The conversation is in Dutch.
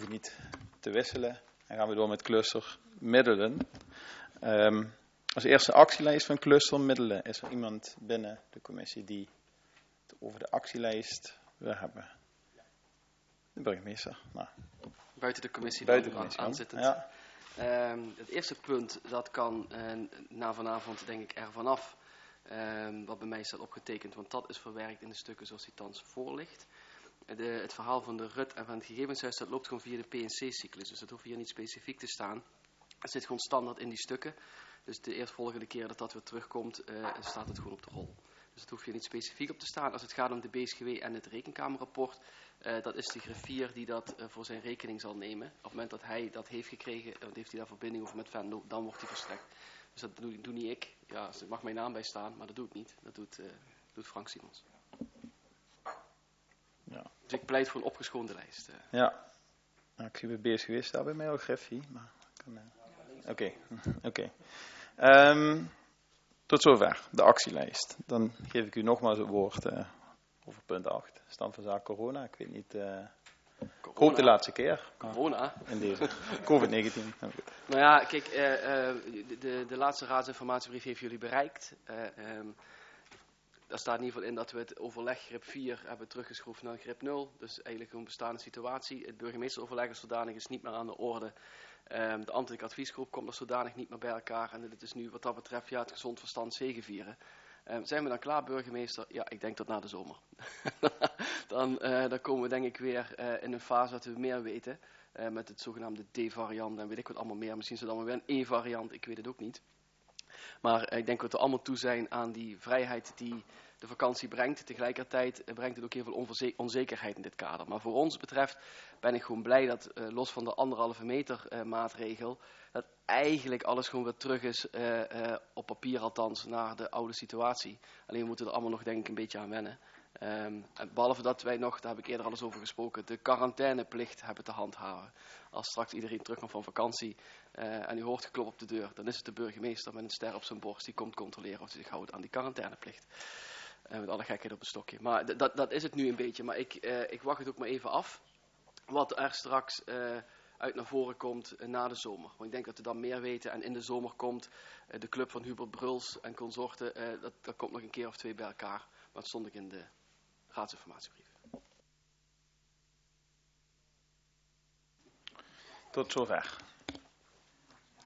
we niet te wisselen. Dan gaan we door met clustermiddelen. Als eerste actielijst van clustermiddelen is er iemand binnen de commissie die het over de actielijst wil hebben. De burgemeester. Nou. Buiten de commissie aanzittend. Ja. Het eerste punt, dat kan na vanavond denk ik ervan af. Wat bij mij staat opgetekend, want dat is verwerkt in de stukken zoals die thans voor ligt. Het verhaal van de RUT en van het gegevenshuis, dat loopt gewoon via de PNC-cyclus. Dus dat hoeft hier niet specifiek te staan. Het zit gewoon standaard in die stukken. Dus de eerstvolgende keer dat dat weer terugkomt, staat het gewoon op de rol. Dus dat hoeft hier niet specifiek op te staan. Als het gaat om de BSGW en het rekenkamerrapport, dat is de griffier die dat voor zijn rekening zal nemen. Op het moment dat hij dat heeft gekregen, heeft hij daar verbinding over met Venlo, dan wordt hij verstrekt. Dus dat doe niet ik. Ja, er mag mijn naam bij staan, maar dat doe ik niet. Dat doet Frank Simons. Ja. Dus ik pleit voor een opgeschoonde lijst. Ja. Nou, ik zie bij BSGW staat bij mij al griffie. Oké. Tot zover de actielijst. Dan geef ik u nogmaals het woord over punt 8. Stand van zaak corona. Ik weet niet... Ik hoop de laatste keer. Corona? In deze COVID-19. Nou ja, kijk, de laatste raadsinformatiebrief heeft jullie bereikt. Daar staat in ieder geval in dat we het overleg grip 4 hebben teruggeschroefd naar grip 0. Dus eigenlijk een bestaande situatie. Het burgemeesteroverleg als zodanig is niet meer aan de orde. De ambtelijke adviesgroep komt als zodanig niet meer bij elkaar. En dit is nu wat dat betreft het gezond verstand zegevieren. Zijn we dan klaar, burgemeester? Ja, ik denk tot na de zomer. dan komen we denk ik weer in een fase dat we meer weten. Met het zogenaamde D-variant en weet ik wat allemaal meer. Misschien is het allemaal weer een E-variant, ik weet het ook niet. Maar ik denk dat we allemaal toe zijn aan die vrijheid die de vakantie brengt. Tegelijkertijd brengt het ook heel veel onzekerheid in dit kader. Maar voor ons betreft ben ik gewoon blij dat los van de 1,5 meter maatregel, dat eigenlijk alles gewoon weer terug is, op papier althans, naar de oude situatie. Alleen we moeten er allemaal nog denk ik een beetje aan wennen. Behalve dat wij nog, daar heb ik eerder al eens over gesproken, de quarantaineplicht hebben te handhaven. Als straks iedereen terugkomt van vakantie en u hoort geklop op de deur, dan is het de burgemeester met een ster op zijn borst die komt controleren of hij zich houdt aan die quarantaineplicht. Met alle gekheid op een stokje. Maar dat is het nu een beetje. Maar ik wacht het ook maar even af wat er straks uit naar voren komt na de zomer. Want ik denk dat we dan meer weten. En in de zomer komt de club van Hubert Bruls en consorten. Dat komt nog een keer of 2 bij elkaar. Maar dat stond ik in de raadsinformatiebrief. Tot zover.